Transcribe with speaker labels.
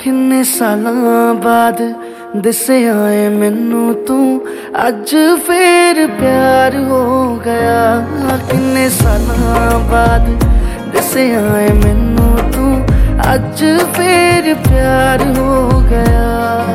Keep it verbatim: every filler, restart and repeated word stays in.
Speaker 1: किन्ने सालां बाद दिसिया है मैनू तू, अज फिर प्यार हो गया। किन्ने सालां बाद दिसिया है मैनू तू, अज फिर प्यार हो गया।